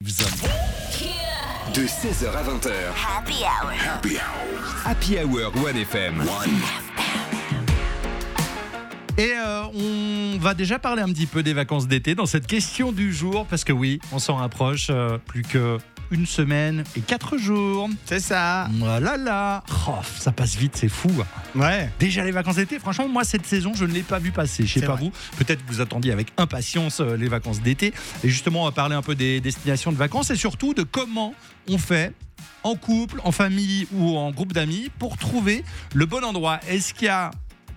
De 16h à 20h. Happy Hour. Happy Hour. Happy Hour 1FM. Et on va déjà parler un petit peu des vacances d'été dans cette question du jour, parce que oui, on s'en rapproche, plus qu'une semaine et 4 jours. C'est ça. Voilà là. Oh, ça passe vite, c'est fou. Ouais. Déjà les vacances d'été, franchement, moi cette saison, je ne l'ai pas vu passer. Je sais C'est pas vrai. vous, peut-être que vous attendiez avec impatience les vacances d'été. Et justement, on va parler un peu des destinations de vacances et surtout de comment on fait en couple, en famille ou en groupe d'amis pour trouver le bon endroit. Est-ce qu'il y a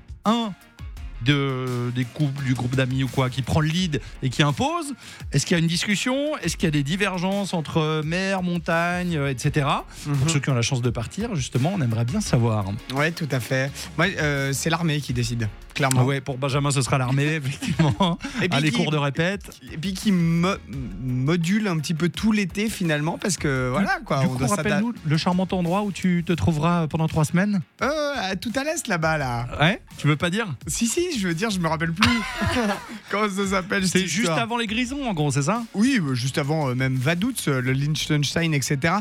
des couples, du groupe d'amis ou quoi, qui prend le lead et qui impose? Est-ce qu'il y a une discussion? Est-ce qu'il y a des divergences entre mer, montagne, etc. Pour ceux qui ont la chance de partir, justement, on aimerait bien savoir. Ouais, tout à fait. Moi, c'est l'armée qui décide, clairement. Ah ouais, pour Benjamin, ce sera l'armée, effectivement. Et puis Les qui- cours de répète. Et puis qui module un petit peu tout l'été finalement, parce que voilà quoi. Du on coup, doit s'adapter. rappelle-nous le charmant endroit où tu te trouveras pendant 3 semaines. Tout à l'est là-bas là. Ouais, tu veux pas dire? Si, je veux dire, je me rappelle plus. Comment ça s'appelle? C'est cette juste histoire avant les Grisons, en gros, c'est ça? Oui, juste avant même Vaduz, le Liechtenstein, etc.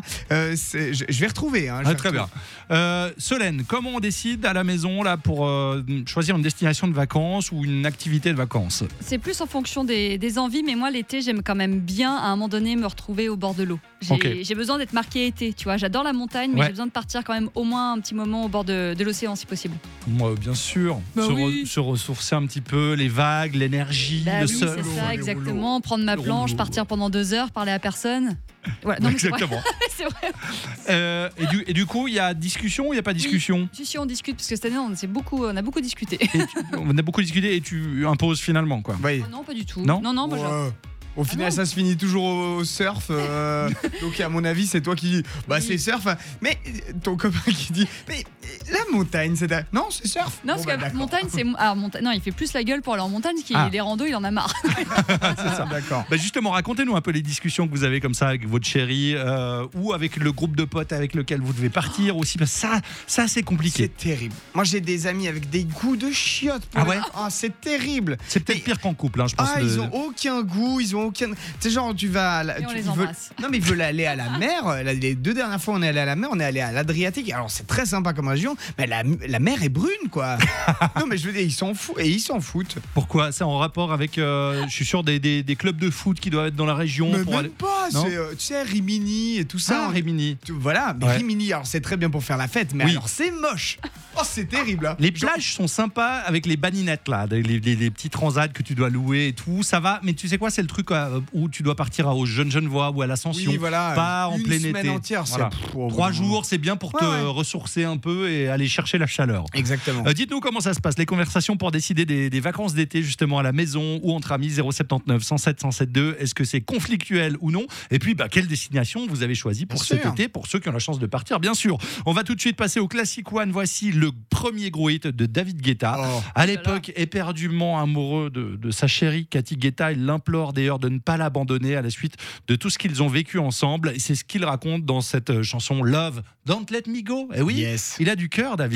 Je vais retrouver. Hein, je vais Très bien. retrouver. Solène, comment on décide à la maison là pour choisir une destination de vacances ou une activité de vacances? C'est plus en fonction des envies, mais moi l'été j'aime quand même bien à un moment donné me retrouver au bord de l'eau. J'ai besoin d'être marqué été, tu vois. J'adore la montagne, mais Ouais. j'ai besoin de partir quand même au moins un petit moment au bord de l'océan si possible. Moi, bien sûr. Bah oui. Se ressourcer un petit peu, les vagues, l'énergie, Bah le oui, sol. c'est ça, exactement. Prendre ma Le planche, rouleau. partir pendant 2 heures, parler à personne. Voilà. Non, mais c'est vrai. Exactement. C'est vrai. Et du coup, il y a discussion ou il n'y a pas discussion? Si, on discute parce que cette année on a beaucoup discuté. On a beaucoup discuté et tu imposes finalement, quoi. Oui. Oh non, pas du tout. Non non, moi Ouais. Au final, non. ça se finit toujours au surf. Donc, à mon avis, c'est toi qui dis bah, Oui. c'est surf. Mais ton copain qui dit mais la montagne, c'est. Non, c'est surf. Non, Bon, parce bah, que d'accord. montagne, c'est. Alors, non, il fait plus la gueule pour aller en montagne, parce qu'il Ah. les randos, il en a marre. C'est ça, d'accord. Bah justement, racontez-nous un peu les discussions que vous avez comme ça avec votre chérie ou avec le groupe de potes avec lequel vous devez partir aussi. Parce que ça c'est compliqué. C'est terrible. Moi, j'ai des amis avec des goûts de chiottes. Ah ouais. C'est terrible. C'est peut-être Mais- pire qu'en couple, hein, je pense. Ils ont aucun goût, ils ont aucun. Tu sais, genre, tu vas. Et on les ils veulent- embrasse. Non, mais ils veulent aller à la mer. Les 2 dernières fois, on est allé à la mer, on est allé à l'Adriatique. Alors, c'est très sympa comme région, mais la mer est brune, quoi. Non, mais je veux dire, ils s'en foutent. Et ils s'en foutent. Pourquoi? C'est en rapport avec, je suis sûr, des clubs de foot qui doivent être dans la région. Mais pour même aller... pas. Non. C'est, tu sais, Rimini et tout ça. Ah, Rimini. Voilà, mais Ouais. Rimini, alors c'est très bien pour faire la fête, mais Oui. alors c'est moche. Oh, c'est terrible. Hein. Les plages sont sympas avec les baninettes là, les petits transats que tu dois louer et tout, ça va. Mais tu sais quoi, c'est le truc où tu dois partir au Genevois ou à l'Ascension, Oui, voilà. pas en Une plein semaine été. entière, Voilà. c'est. Oh, 3 bon, jours, c'est bien pour te Ouais. ressourcer un peu et aller chercher la chaleur. Exactement. Dites-nous comment ça se passe, les conversations pour décider des vacances d'été justement à la maison ou entre amis. 079 107 107 Est-ce que c'est conflictuel ou non? Et puis quelle destination vous avez choisi pour Bien cet sûr. été, pour ceux qui ont la chance de partir, bien sûr. On va tout de suite passer au Classic One. Voici le premier gros hit de David Guetta. Oh. À l'époque, éperdument amoureux de sa chérie Cathy Guetta, il l'implore d'ailleurs de ne pas l'abandonner à la suite de tout ce qu'ils ont vécu ensemble. Et c'est ce qu'il raconte dans cette chanson Love, Don't Let Me Go. Et oui, Yes. il a du cœur, David.